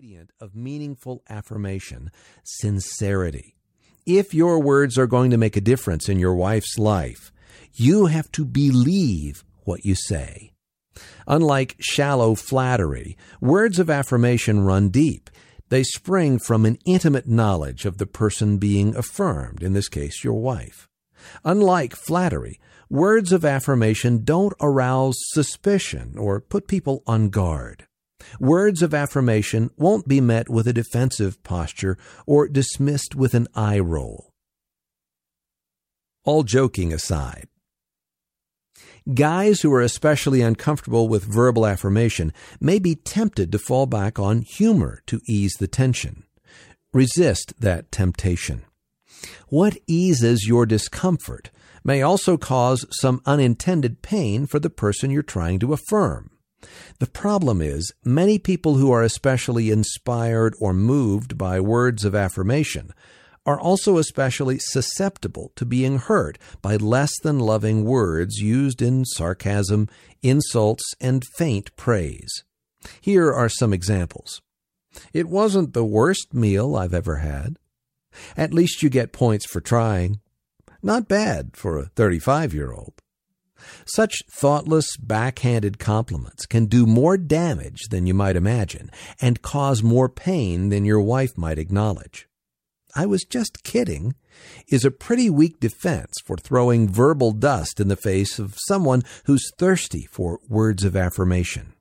ingredient of meaningful affirmation: sincerity. If your words are going to make a difference in your wife's life, you have to believe what you say. Unlike shallow flattery, words of affirmation run deep. They spring from an intimate knowledge of the person being affirmed, in this case, your wife. Unlike flattery, words of affirmation don't arouse suspicion or put people on guard. Words of affirmation won't be met with a defensive posture or dismissed with an eye roll. All joking aside, guys who are especially uncomfortable with verbal affirmation may be tempted to fall back on humor to ease the tension. Resist that temptation. What eases your discomfort may also cause some unintended pain for the person you're trying to affirm. The problem is, many people who are especially inspired or moved by words of affirmation are also especially susceptible to being hurt by less than loving words used in sarcasm, insults, and faint praise. Here are some examples. It wasn't the worst meal I've ever had. At least you get points for trying. Not bad for a 35-year-old. Such thoughtless, backhanded compliments can do more damage than you might imagine and cause more pain than your wife might acknowledge. "I was just kidding" is a pretty weak defense for throwing verbal dust in the face of someone who's thirsty for words of affirmation.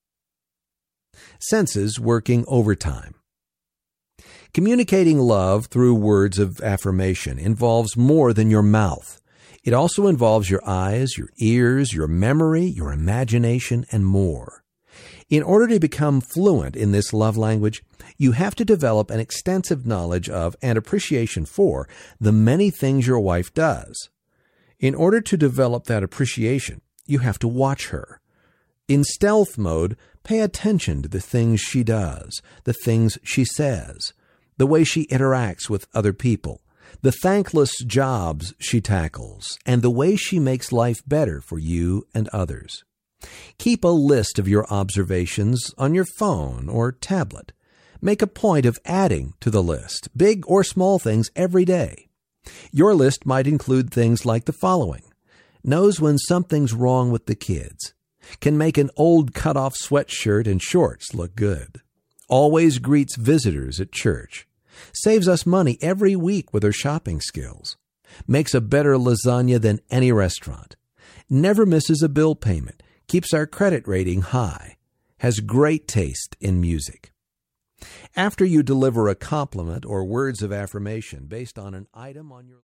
Senses working overtime. Communicating love through words of affirmation involves more than your mouth. It also involves your eyes, your ears, your memory, your imagination, and more. In order to become fluent in this love language, you have to develop an extensive knowledge of and appreciation for the many things your wife does. In order to develop that appreciation, you have to watch her. In stealth mode, pay attention to the things she does, the things she says, the way she interacts with other people, the thankless jobs she tackles, and the way she makes life better for you and others. Keep a list of your observations on your phone or tablet. Make a point of adding to the list, big or small things, every day. Your list might include things like the following: knows when something's wrong with the kids, can make an old cut-off sweatshirt and shorts look good, always greets visitors at church, saves us money every week with her shopping skills, makes a better lasagna than any restaurant, never misses a bill payment, keeps our credit rating high, has great taste in music. After you deliver a compliment or words of affirmation based on an item on your